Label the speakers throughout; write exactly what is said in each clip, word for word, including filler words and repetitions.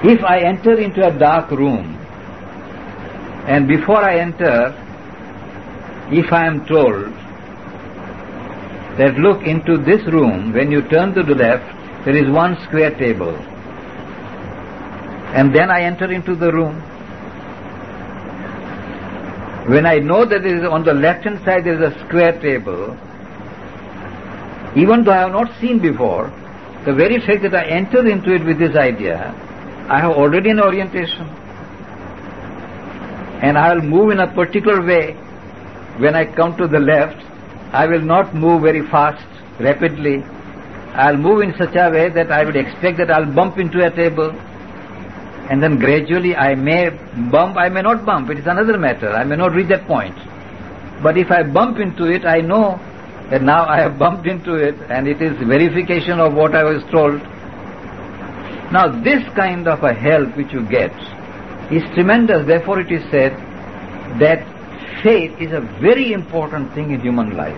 Speaker 1: If I enter into a dark room, and before I enter, if I am told that look into this room, when you turn to the left, there is one square table, and then I enter into the room. When I know that there is on the left hand side there is a square table, even though I have not seen before, the very fact that I enter into it with this idea, I have already an orientation. And I will move in a particular way. When I come to the left, I will not move very fast, rapidly. I will move in such a way that I would expect that I will bump into a table. And then gradually I may bump, I may not bump. It is another matter. I may not reach that point. But if I bump into it, I know that now I have bumped into it, and it is verification of what I was told. Now this kind of a help which you get is tremendous. Therefore it is said that faith is a very important thing in human life.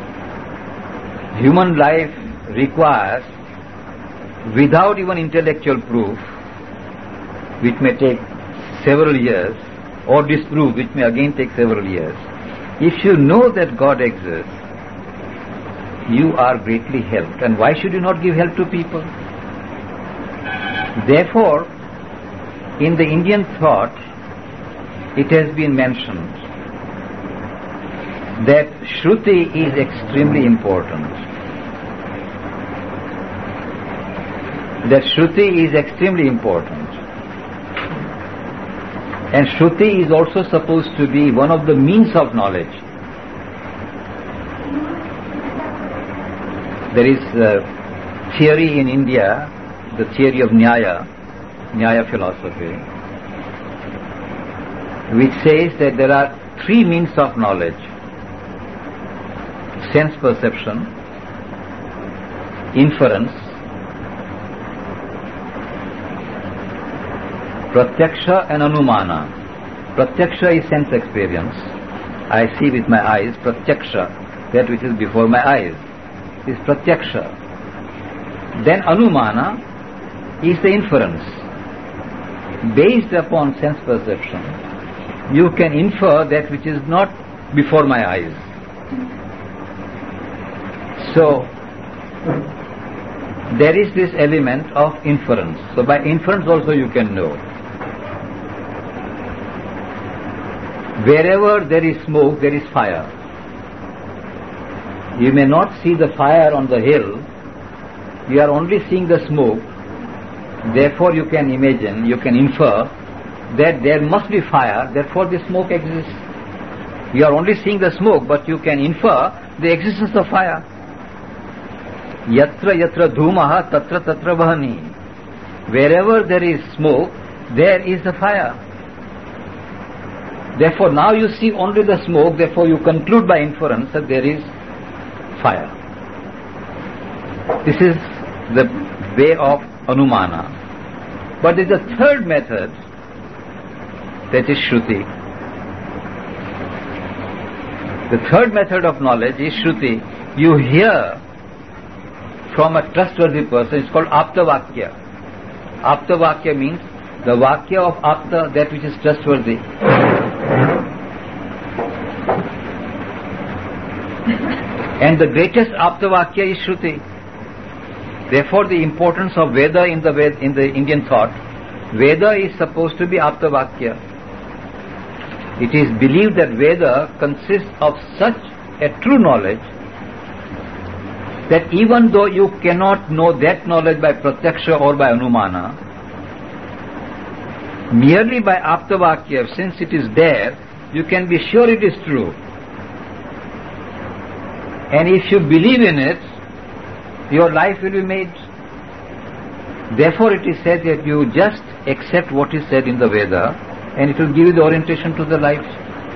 Speaker 1: Human life requires, without even intellectual proof, which may take several years, or disproof, which may again take several years, if you know that God exists, you are greatly helped. And why should you not give help to people? Therefore, in the Indian thought, it has been mentioned that Shruti is extremely important. That Shruti is extremely important. And Shruti is also supposed to be one of the means of knowledge. There is a theory in India, the theory of Nyaya, Nyaya philosophy, which says that there are three means of knowledge: sense perception, inference, Pratyaksha and Anumana. Pratyaksha is sense experience. I see with my eyes. Pratyaksha, that which is before my eyes, is Pratyaksha. Then Anumana is the inference. Based upon sense perception, you can infer that which is not before my eyes. So, there is this element of inference. So by inference also you can know. Wherever there is smoke, there is fire. You may not see the fire on the hill, you are only seeing the smoke. Therefore you can imagine, you can infer that there must be fire, therefore the smoke exists. You are only seeing the smoke, but you can infer the existence of fire. Yatra yatra dhumaha tatra tatra vahani. Wherever there is smoke, there is the fire. Therefore now you see only the smoke, therefore you conclude by inference that there is fire. This is the way of Anumana. But there is a third method, that is Shruti. The third method of knowledge is Shruti. You hear from a trustworthy person. It's called Aptavakya. Aptavakya means the Vakya of Apta, that which is trustworthy. And the greatest Aptavakya is Shruti. Therefore the importance of Veda in the Ved, in the Indian thought, Veda is supposed to be Aptavakya. It is believed that Veda consists of such a true knowledge that even though you cannot know that knowledge by Pratyaksha or by Anumana, merely by Aptavakya, since it is there, you can be sure it is true. And if you believe in it, your life will be made. Therefore it is said that you just accept what is said in the Veda, and it will give you the orientation to the life.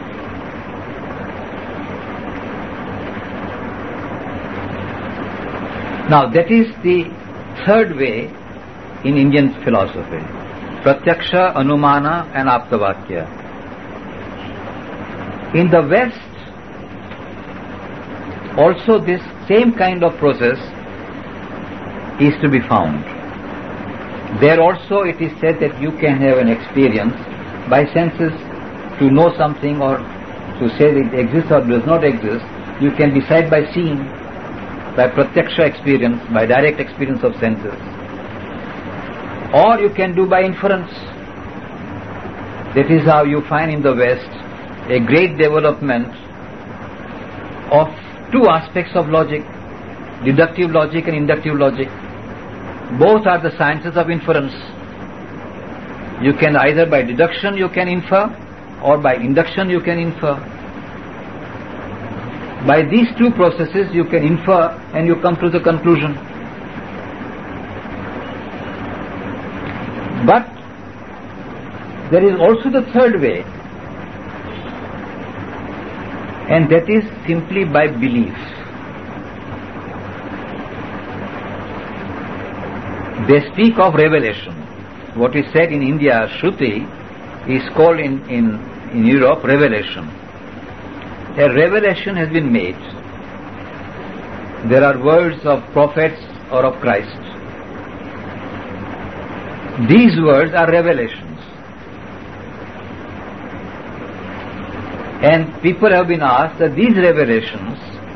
Speaker 1: Now that is the third way in Indian philosophy. Pratyaksha, Anumana and Aptavakya. In the West, also this same kind of process is to be found. There also it is said that you can have an experience by senses to know something, or to say that it exists or does not exist. You can decide by seeing, by pratyaksha experience, by direct experience of senses. Or you can do by inference. That is how you find in the West a great development of two aspects of logic, deductive logic and inductive logic. Both are the sciences of inference. You can either by deduction you can infer, or by induction you can infer. By these two processes you can infer and you come to the conclusion. But there is also the third way, and that is simply by belief. They speak of revelation. What is said in India, Shruti, is called in, in, in Europe revelation. A revelation has been made. There are words of prophets or of Christ. These words are revelations. And people have been asked that these revelations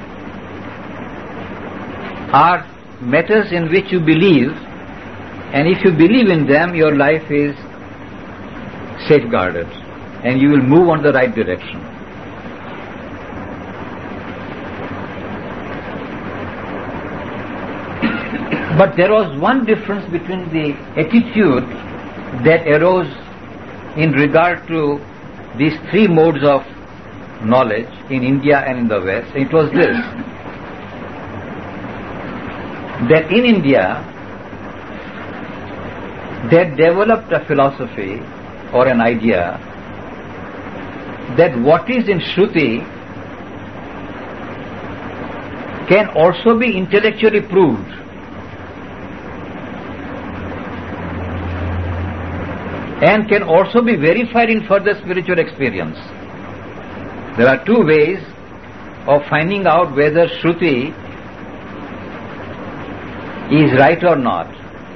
Speaker 1: are matters in which you believe, and if you believe in them, your life is safeguarded and you will move on the right direction. But there was one difference between the attitude that arose in regard to these three modes of knowledge in India and in the West. It was this, that in India they developed a philosophy or an idea that what is in Shruti can also be intellectually proved. And can also be verified in further spiritual experience. There are two ways of finding out whether Shruti is right or not.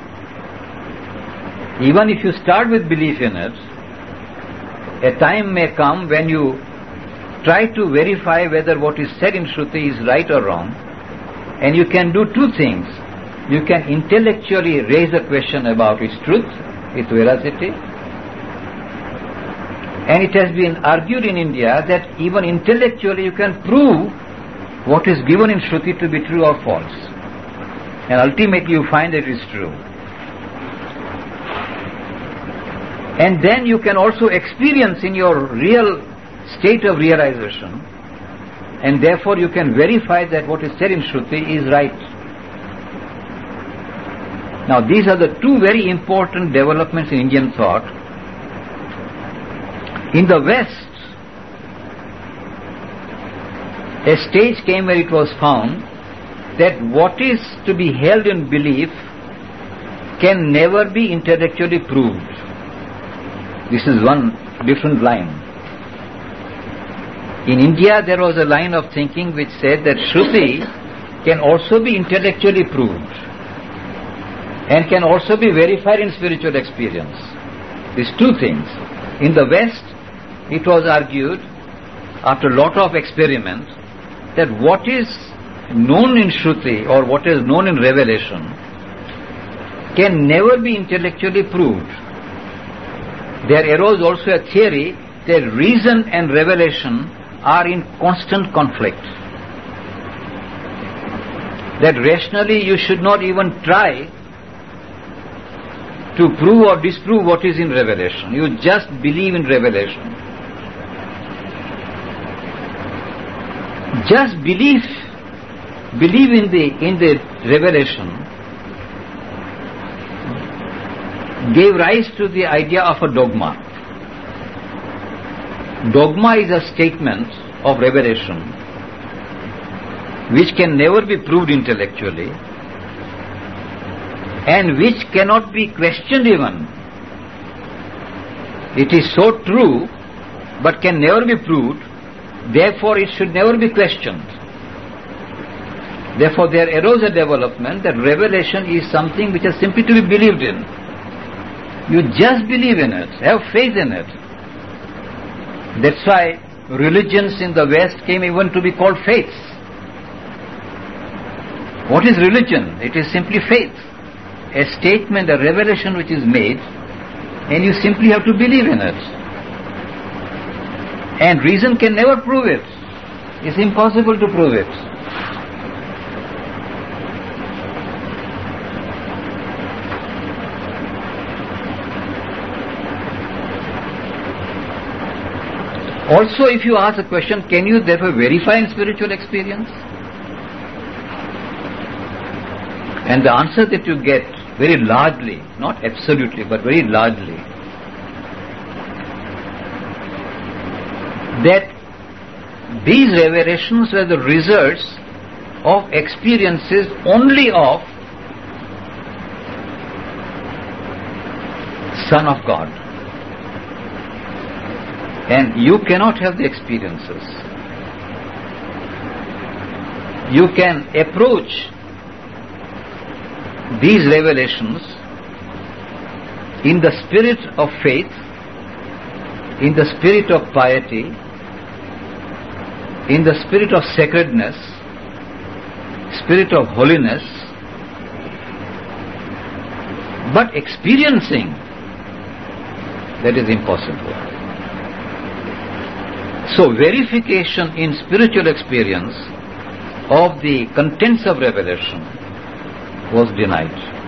Speaker 1: Even if you start with belief in it, a time may come when you try to verify whether what is said in Shruti is right or wrong, and you can do two things. You can intellectually raise a question about its truth, its veracity, and it has been argued in India that even intellectually you can prove what is given in Shruti to be true or false. And ultimately you find that it is true. And then you can also experience in your real state of realization, and therefore you can verify that what is said in Shruti is right. Now these are the two very important developments in Indian thought. In the West, a stage came where it was found that what is to be held in belief can never be intellectually proved. This is one different line. In India, there was a line of thinking which said that Shruti can also be intellectually proved and can also be verified in spiritual experience. These two things. In the West, it was argued, after a lot of experiment, that what is known in Shruti or what is known in revelation can never be intellectually proved. There arose also a theory that reason and revelation are in constant conflict. That rationally you should not even try to prove or disprove what is in revelation. You just believe in revelation. Just believe, believe in the in the revelation gave rise to the idea of a dogma. Dogma is a statement of revelation which can never be proved intellectually and which cannot be questioned even. It is so true but can never be proved, therefore it should never be questioned. Therefore there arose a development that revelation is something which is simply to be believed in. You just believe in it, have faith in it. That's why religions in the West came even to be called faiths. What is religion? It is simply faith. A statement, a revelation which is made, and you simply have to believe in it. And reason can never prove it. It's impossible to prove it. Also, if you ask a question, can you therefore verify in spiritual experience? And the answer that you get very largely, not absolutely, but very largely, that these revelations were the results of experiences only of Son of God. And you cannot have the experiences. You can approach these revelations in the spirit of faith, in the spirit of piety, in the spirit of sacredness, spirit of holiness, but experiencing, that is impossible. So verification in spiritual experience of the contents of revelation was denied.